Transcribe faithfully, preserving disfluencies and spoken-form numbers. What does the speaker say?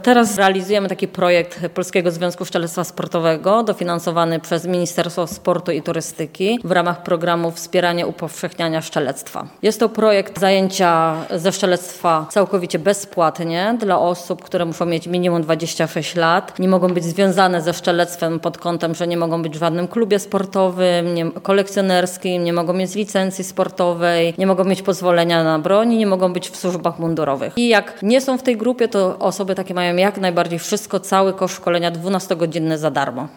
Teraz realizujemy taki projekt Polskiego Związku Strzelectwa Sportowego, dofinansowany przez Ministerstwo Sportu i Turystyki w ramach programu Wspieranie upowszechniania szczelectwa. Jest to projekt zajęcia ze szczelectwa całkowicie bezpłatnie dla osób, które muszą mieć minimum dwadzieścia sześć lat. Nie mogą być związane ze szczelectwem pod kątem, że nie mogą być w żadnym klubie sportowym, nie, kolekcjonerskim, nie mogą mieć licencji sportowej, nie mogą mieć pozwolenia na broń i nie mogą być w służbach mundurowych. I jak nie są w tej grupie, to osoby takie mają jak najbardziej wszystko, cały koszt szkolenia dwunastogodzinny za darmo.